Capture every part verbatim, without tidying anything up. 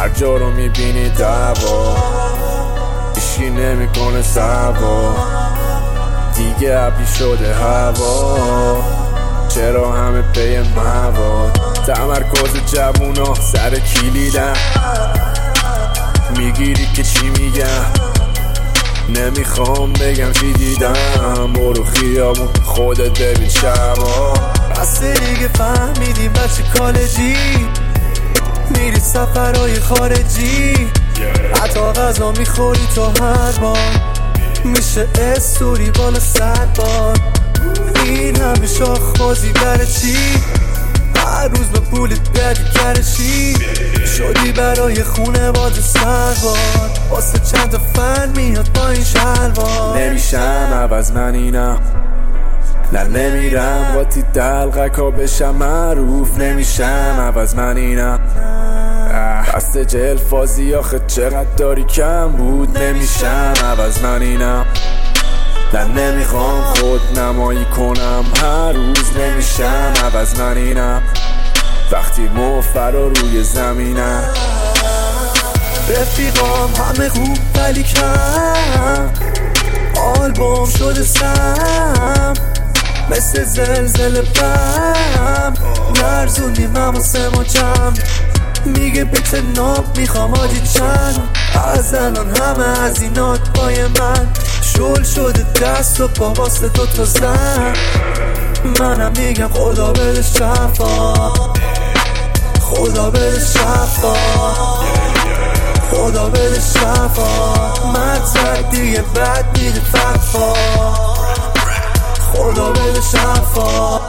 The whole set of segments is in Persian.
هر جا رو میبینی دعوا، هیچکی نمیکنه سوا، دیگه ابری شده هوا، چرا همه پی مواد؟ تمرکز جوونا سر کلیدن، میگیری که چی میگم، نمیخوام بگم چی دیدم، برو خیابون خودت ببین شبا. بسته دیگه فهمیدیم بچه کالجی، میری سفرهای خارجی، حتی غذا میخوری تو هر بار، میشه استوری بالا صد بار. این همه شاخ بازی برای چی؟ هر روز به پولت بدی کرشی، شدی برای خونه باز سروار، واسه چند تا فن میاد با این شلوار. نمیشم عوض من اینم، نه نمیرم قاطی دلقکا بشم معروف، نمیشم عوض من اینم، قصد جلفازی آخه چقدر داری کم بود، نمیشم عوض من اینم، نه نمیخوام خود نمایی کنم هر روز، نمیشم عوض من اینم، وقتی مفرا روی زمینم. رفیقام همه خوب ولی کم، آلبوم شده سم، مثل زلزله بم، لرزونیم اما سه ما جمع، میگه بچه ناب میخوام آجی چند، از الان همه از اینات پای من، شل شده دست و پا واسه دوتا زن، منم میگم خدا بده شفا، خدا بده شفا، خدا بده شفا، مرد زد دیگه بد میده فقفا، خدا بده شفا.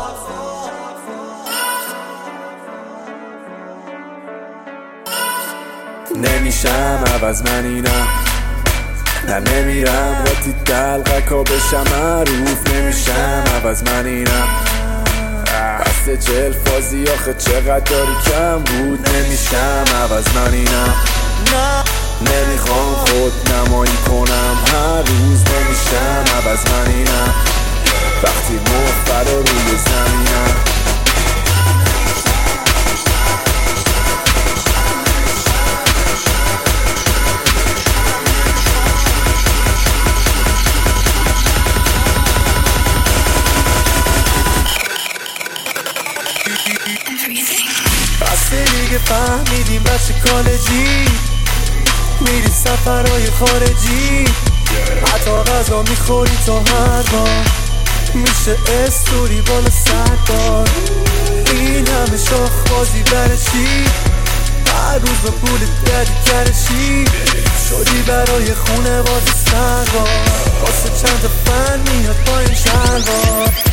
نمیشم عوض من اینم، نه نمیرم قاطی دلقکا بشم معروف، نمیشم عوض من اینم، قصد جلفازی آخه چقدر داری کم بود، نمیشم عوض من اینم، نمیخوام خود نمایی کنم هر روز، نمیشم عوض من اینم، وقتی مفرا روی زمینم. بسته دیگه فهمیدیم بچه کالجی، میری سفرهای خارجی، حتی غذا میخوری تو هر بار، میشه استوری بالا صد بار. این همه شاخ بازی برای چی؟ هر روز به پولت بدی کرشی، شدی برای خونه باز سروار، واسه چند تا فن میاد با این شلوار.